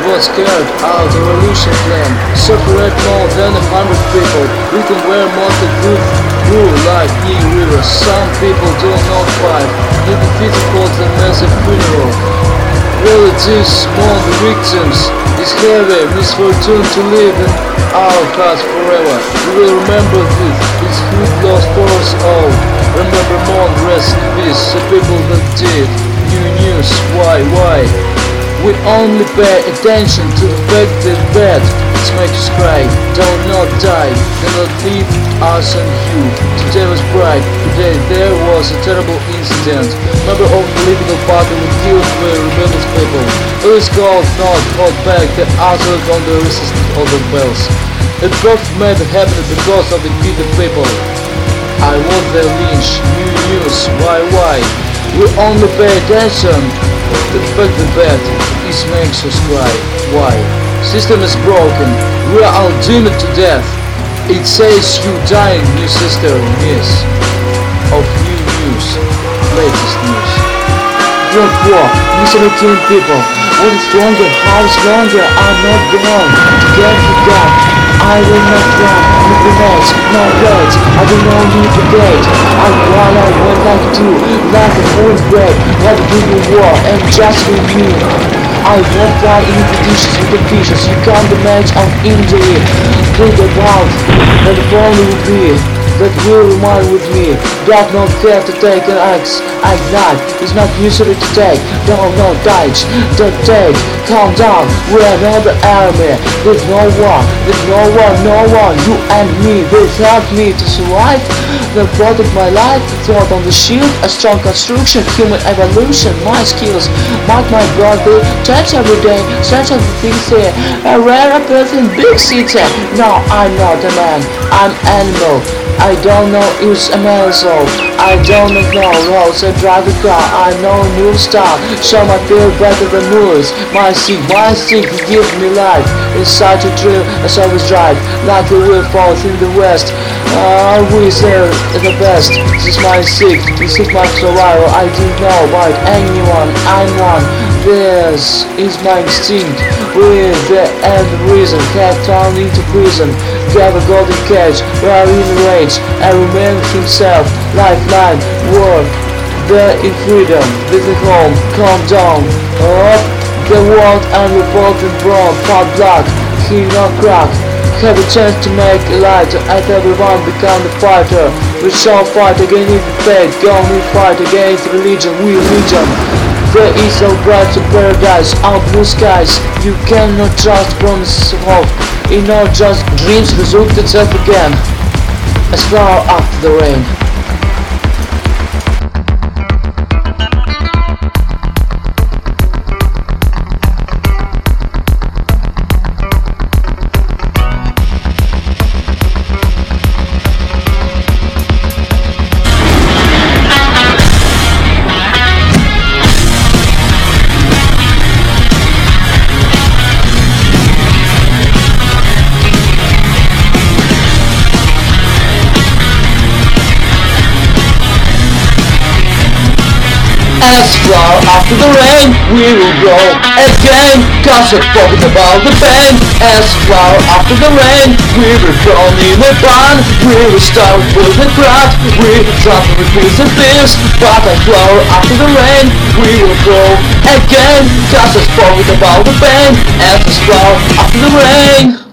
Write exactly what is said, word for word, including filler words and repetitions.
was carried out a revolution plan. Separate more than a hundred people, written where most good grew like near rivers. Some people do not fight, need defeated for the massive funeral. Relatives mourn the victims, is heavy misfortune to live in our hearts forever. We will remember this, this food lost for us all. Remember mourn, rest in peace, the people that did. New news, why, why? We only pay attention to the fact that bad it makes us cry. Don't not die, do not leave us and you. Today was bright, today there was a terrible incident. Member of the political party was killed by rebellious people. It was called not hold back the outlook on the resistance of the rebels. It both made happen because of the defeated people. I want their lynch, new news, why, why? We only pay attention to the fact that bad is makes us cry. Why? System is broken. We are all doomed to death. It says you dying, new sister, yes. Of new news, latest news. Don't walk, misery killing people. What is longer, how is longer? I'm not gone. Get you down. I will not run, with the legs, no words, I will no need to date. I while I went like two, like a full break, like a big war, and just with me. I won't fly into dishes with the fishes, you can't imagine of injury. Think about that if only would be, that will remind with me. Don't not care to take an axe, I knife, it's not usually to take. Don't no dodge, don't take, calm down, we're another army. There's no one, there's no one, no one, you and me, they help me to survive. They protect my life, thought on the shield, a strong construction, human evolution, my skills, mark my body, touch every day, search everything here, a rare person, big city. No, I'm not a man, I'm animal. I don't know it's a soul. I don't know roads, I drive a car, I know a new star. Show my feel better than movies. My seat, my seat gives me life. It's such a thrill as I always drive, like a wheel falls in the west. Uh, we say the best. This is my seat, this is my survival. I don't know about anyone, I'm one. This is my instinct. With the end reason, cat turned into prison. Have a golden cage, we are in rage. Every man himself, lifeline, work. There in freedom, visit home, calm down. Up the world and revolting brawn, pot black, he not crack. Have a chance to make a light, and everyone become a fighter. We shall fight against fate, go we fight against religion, we religion. There is a bright to paradise, our blue skies. You cannot trust promises of hope. In our just dreams resurrect itself again, as far after the rain. As far after the rain, we will go again, cause we're talking about the pain. As far after the rain, we will drown in the barn. We will start with the craft, we will try to replace the fears. But as far after the rain, we will go again, cause we're talking about the pain. As far after the rain.